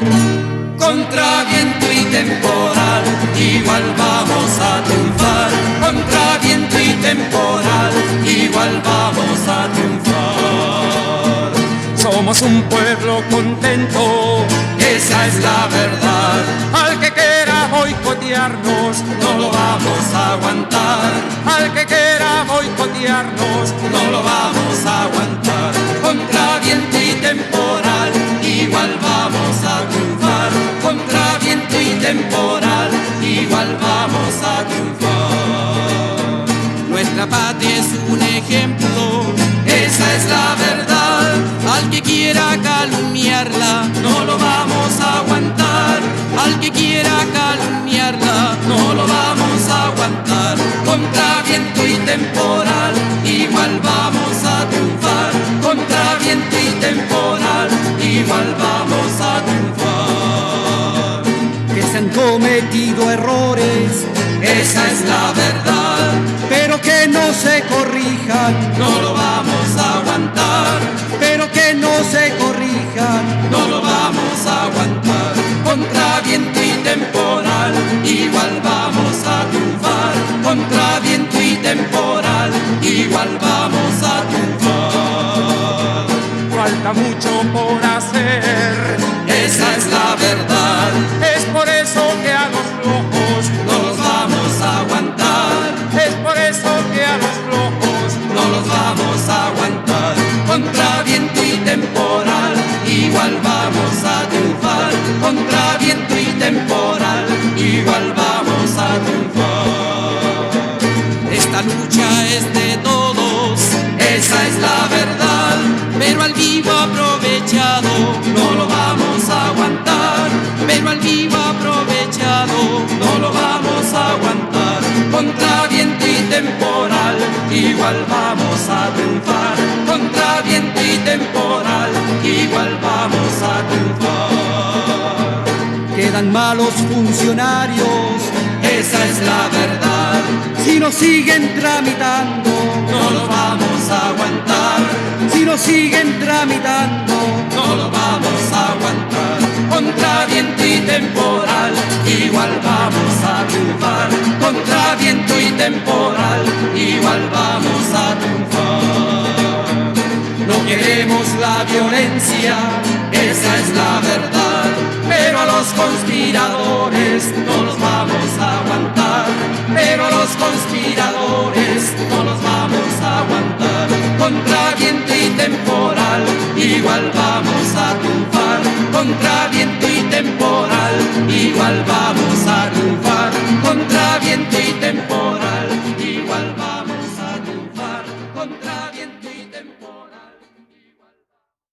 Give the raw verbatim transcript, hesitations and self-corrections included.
Contra viento y temporal, igual vamos a triunfar. Contra viento y temporal, igual vamos a triunfar. Somos un pueblo contento, esa es la verdad. al que quiera boicotearnos, No lo vamos a aguantar, al que quiera boicotearnos, no lo vamos a aguantar. Contra viento y temporal, igual vamos a triunfar. Contra viento y temporal, igual vamos a triunfar. Nuestra patria es un ejemplo, esa es la verdad. Al que quiera calumniarla, no lo vamos a aguantar. Al que quiera calumniarla, no lo vamos a aguantar. Contra viento y temporal, igual vamos a triunfar. Contra viento y temporal, igual vamos a triunfar. Que se han cometido errores, Esa es la verdad, pero que no se corrijan, no lo vamos a aguantar. pero que no se corrijan. No lo vamos a aguantar. Contra viento y temporal, igual vamos a triunfar. Contra viento y temporal, igual vamos a triunfar. falta mucho por hacer. Esa es la verdad, Es por eso que a los flojos, no los vamos a aguantar. es por eso que a los flojos, No los vamos a aguantar. Contra viento y temporal, igual vamos a triunfar. Contra viento y temporal, igual vamos a triunfar. Esta lucha es de todos, esa es la verdad. Pero al vivo aprovechado, no lo vamos a aguantar. Pero al vivo aprovechado, no lo vamos a aguantar. Contra viento y temporal, igual vamos a triunfar. Contra viento y temporal, igual vamos a triunfar. Quedan malos funcionarios Esa es la verdad, si nos siguen tramitando, no lo vamos a aguantar. si nos siguen tramitando. No lo vamos a aguantar. Contra viento y temporal, igual vamos a triunfar. Contra viento y temporal, igual vamos a triunfar. No queremos la violencia, esa es la verdad. Pero a los conspiradores no los vamos a aguantar. Pero a los conspiradores no los vamos a aguantar. Contra viento y temporal, igual vamos a triunfar. Contra viento y temporal, igual vamos a triunfar. Contra viento y temporal, igual vamos a triunfar. Contra viento